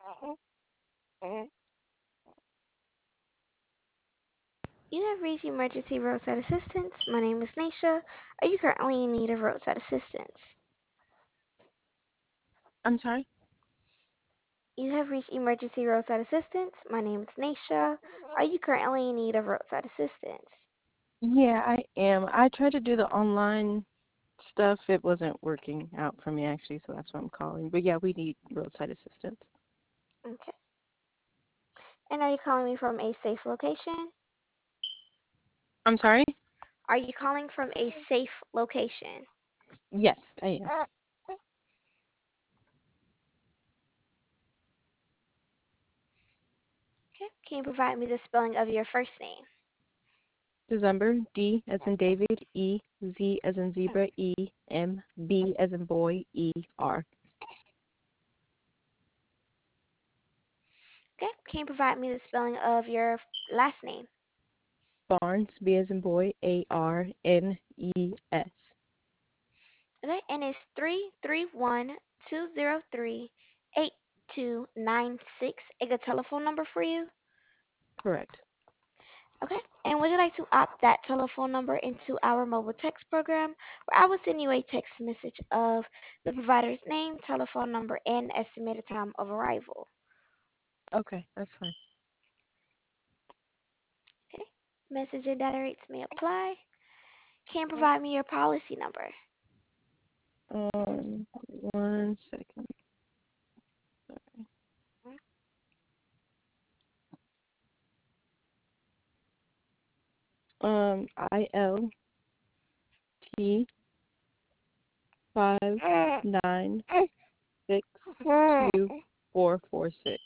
You have reached Emergency Roadside Assistance. My name is Nisha. Are you currently in need of roadside assistance? I'm sorry? You have reached Emergency Roadside Assistance. My name is Nisha. Are you currently in need of roadside assistance? Yeah, I am. I tried to do the online stuff. It wasn't working out for me actually, so that's why I'm calling. But yeah, we need roadside assistance. Okay. And are you calling me from a safe location? I'm sorry? Are you calling from a safe location? Yes, I am. Okay. Can you provide me the spelling of your first name? December, D as in David, E, Z as in zebra, E, M, B as in boy, E, R. Okay. Can you provide me the spelling of your last name? Barnes, B as in boy, Arnes. Okay. And it's 331-203-8296. A good telephone number for you? Correct. Okay. And would you like to opt that telephone number into our mobile text program, where I will send you a text message of the provider's name, telephone number, and estimated time of arrival? Okay, that's fine. Okay. Message and data rates may apply. Can you provide me your policy number? Um, 1 second. Sorry. ILT 5962 446.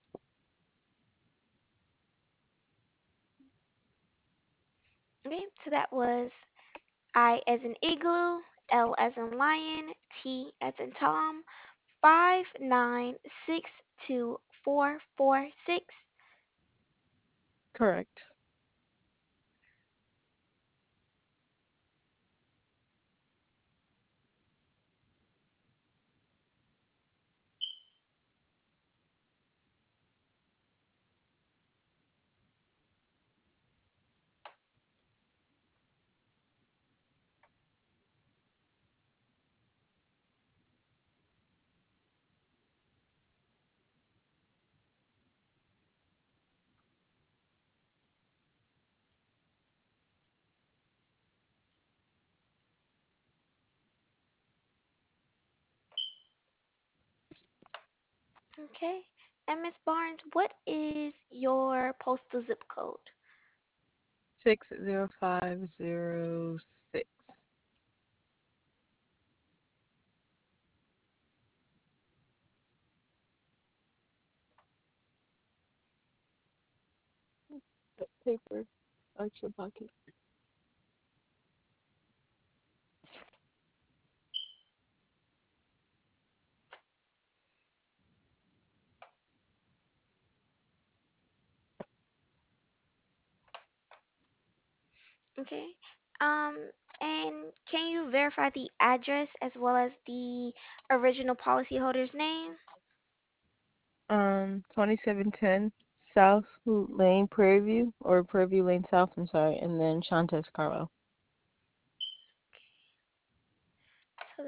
Okay. So that was I as in igloo, L as in lion, T as in Tom, 5962446. Correct. Okay. And Miss Barnes, what is your postal zip code? 60506. Paper. Extra pocket. Okay. Um, and can you verify the address as well as the original policyholder's name? 2710 South Lane, Prairie View, or Prairie View Lane South, I'm sorry, and then Shantes Carwell. So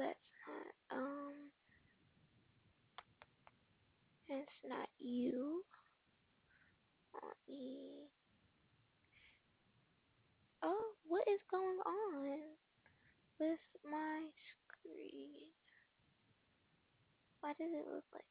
that's not you. Let me. Oh, what is going on with my screen? Why does it look like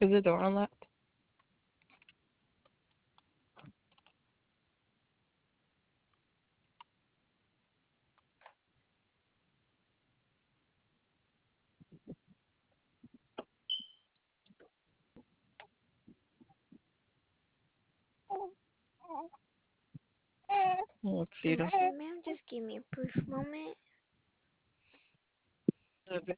Is the door unlocked? Oh, Okay, beautiful. ma'am, just give me a brief moment. Okay.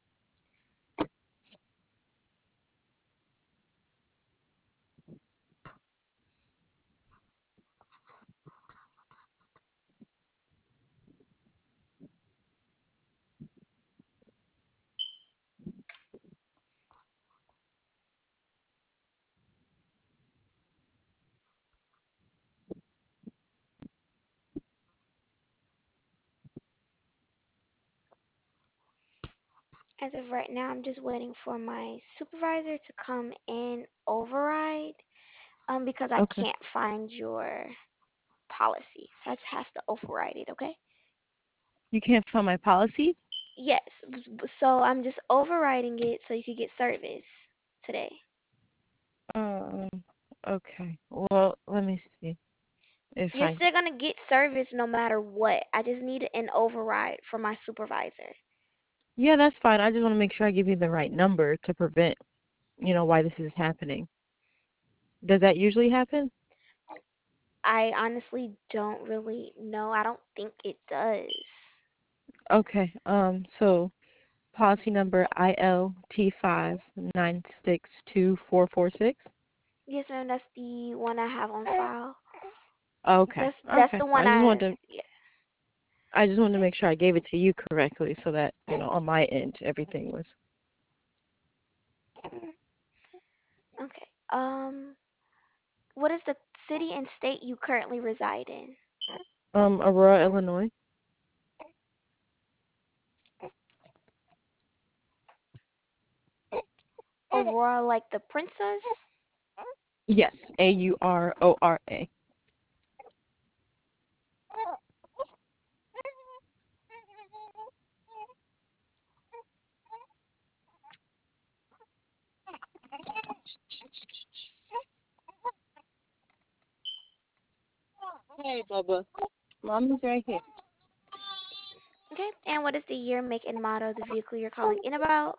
As of right now, I'm just waiting for my supervisor to come and override because I Okay. can't find your policy. So I just have to override it, okay? You can't find my policy? Yes. So I'm just overriding it so you could get service today. Um, okay. Well, let me see if You're I. still gonna get service no matter what. I just need an override from my supervisor. Yeah, that's fine. I just want to make sure I give you the right number to prevent, why this is happening. Does that usually happen? I honestly don't really know. I don't think it does. Okay. So policy number ILT59624446. Yes, ma'am. That's the one I have on file. Okay. That's Okay. the one yeah. I just wanted to make sure I gave it to you correctly so that, on my end everything was Okay. What is the city and state you currently reside in? Aurora, Illinois. Aurora, like the princess? Yes, AURORA. Hey, Bubba. Mommy's right here. Okay. And what is the year, make, and model of the vehicle you're calling in about?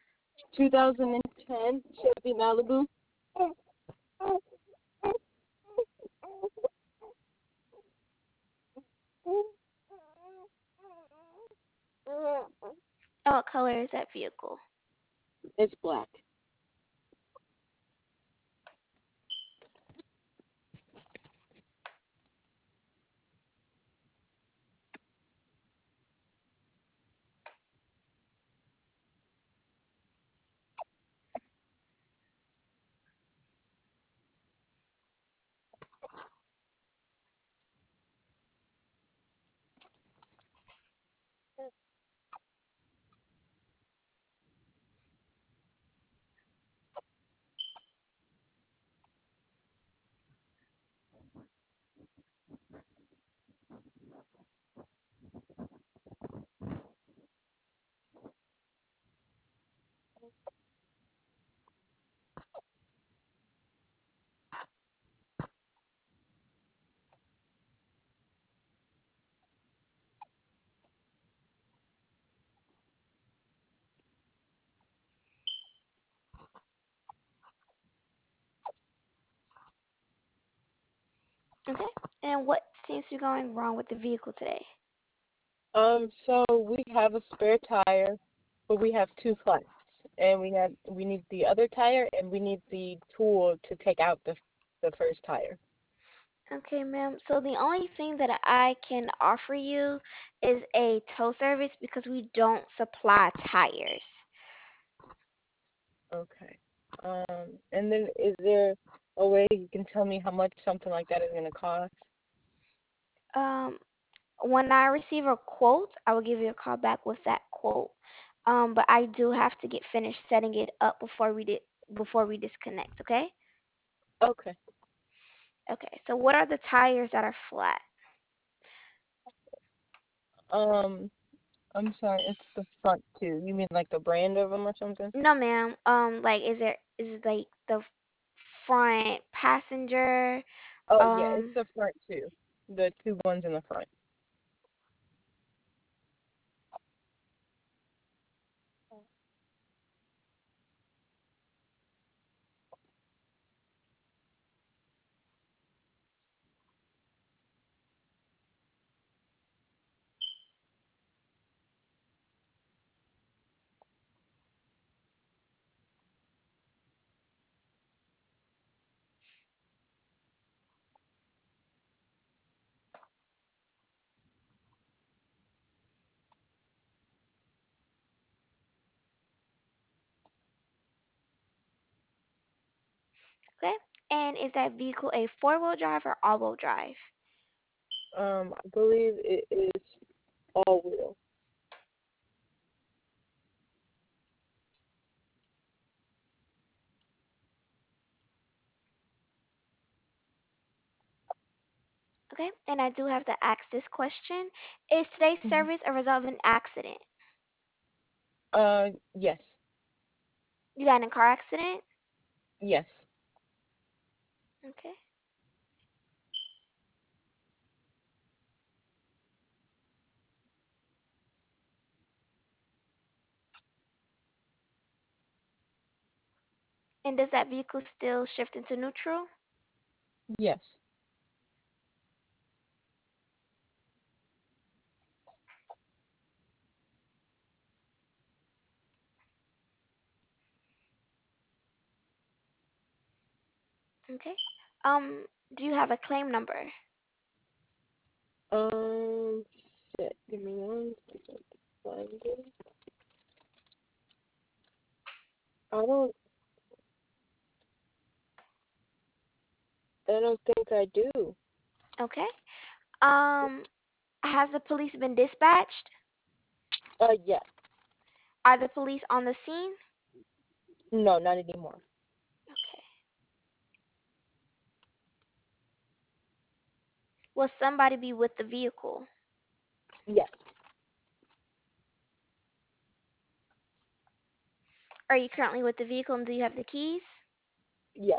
2010 Chevy Malibu. Oh, what color is that vehicle? It's black. Okay. And what seems to be going wrong with the vehicle today? So we have a spare tire, but we have two flats, and we need the other tire, and we need the tool to take out the first tire. Okay, ma'am. So the only thing that I can offer you is a tow service because we don't supply tires. Okay. And then is there a way you can tell me how much something like that is going to cost? Um, when I receive a quote, I will give you a call back with that quote. But I do have to get finished setting it up before we disconnect. Okay. Okay. Okay. So what are the tires that are flat? Um, I'm sorry, it's the front two. You mean like the brand of them or something? No, ma'am. Like, is there Is it like the front passenger? Oh yeah, it's Um, the front two. The two ones in the front. okay. And is that vehicle a four-wheel drive or all-wheel drive? I believe it is all wheel. Okay. And I do have to ask this question. Is today's Mhm. service a result of an accident? Yes, You got in a car accident? yes, Okay. And does that vehicle still shift into neutral? yes. Okay. Um, do you have a claim number? Um, Shit. Give me one second to find it. I don't. I don't think I do. Okay. Um, has the police been dispatched? Yes. Are the police on the scene? No, not anymore. Okay. Will somebody be with the vehicle? Yes, Are you currently with the vehicle and do you have the keys? yes.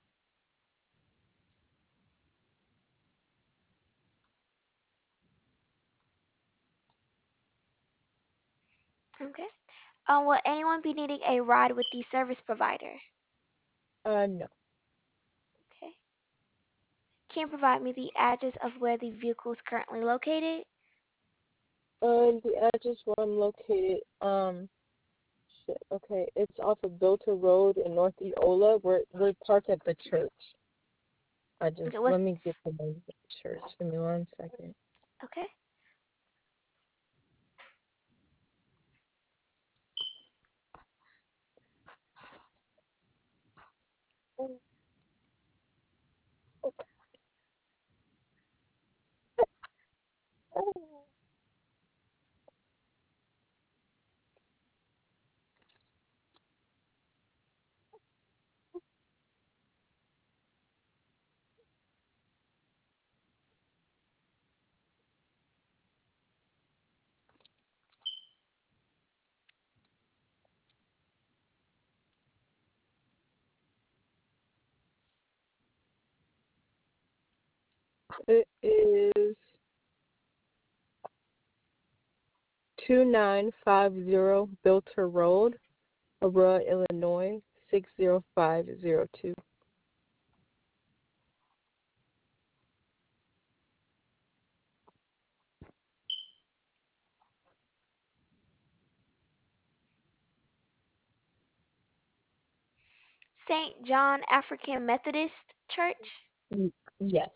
Okay. Will anyone be needing a ride with the service provider? No. Okay. Can you provide me the address of where the vehicle is currently located? The address where I'm located. Shit. Okay, it's off of Bilter Road in North Eola. We're parked at the church. Okay. Let me get the name of the church. Give me one second. Okay. It is 2950 Bilter Road, Aurora, Illinois 60502. St. John African Methodist Church? Yes.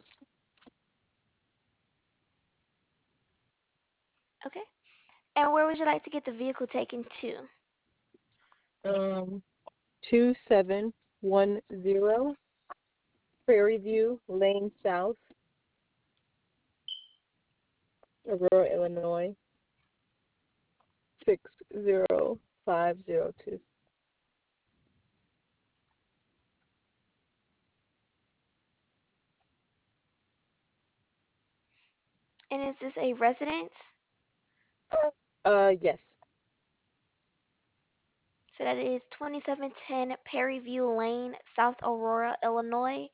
Okay. And where would you like to get the vehicle taken to? Um, 2710 Prairie View Lane South, Aurora, Illinois 60502. And is this a residence? Yes. So that is 2710 Perryview Lane, South Aurora, Illinois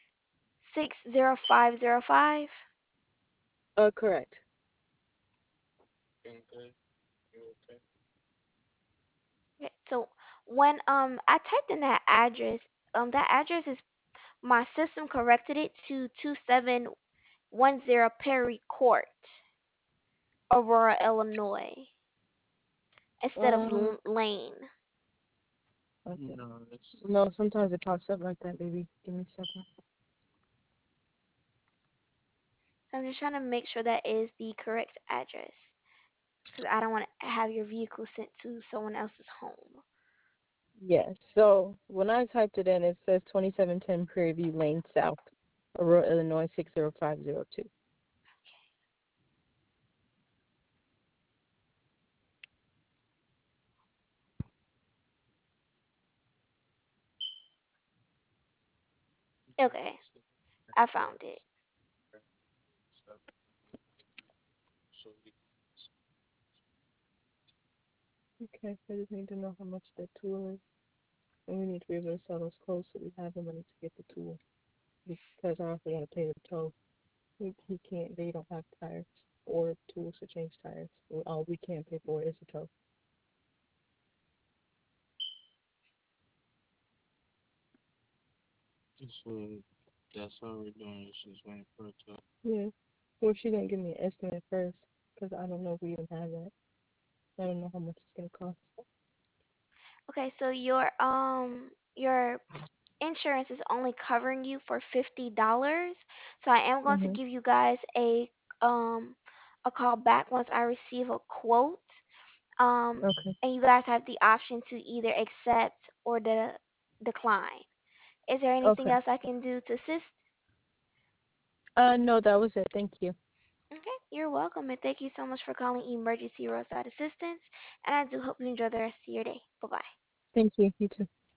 60505. Correct. Okay, so when I typed in that address is my system corrected it to 2710 Perry Court, Aurora, Illinois, instead of Um, Lane. okay. No, sometimes it pops up like that, baby. Give me a second. So I'm just trying to make sure that is the correct address because I don't want to have your vehicle sent to someone else's home. Yes. So when I typed it in, it says 2710 Prairie View Lane South, Aurora, Illinois 60502. Okay, I found it. Okay. I just need to know how much that tool is, and we need to be able to sell those clothes so we have the money to get the tool because I also want to pay the tow. He can't. They don't have tires or tools to change tires. All we can pay for is the tow. Yeah. Well, she gonna give me an estimate first, cause I don't know if we even have that. I don't know how much it's gonna cost. Okay, so your insurance is only covering you for $50. So I am going to Mhm. give you guys um a call back once I receive a quote. Um Okay. and you guys have the option to either accept or decline. Is there anything Okay. else I can do to assist? No, that was it. Thank you. Okay, you're welcome, and thank you so much for calling Emergency Roadside Assistance. And I do hope you enjoy the rest of your day. Bye bye. Thank you. You too.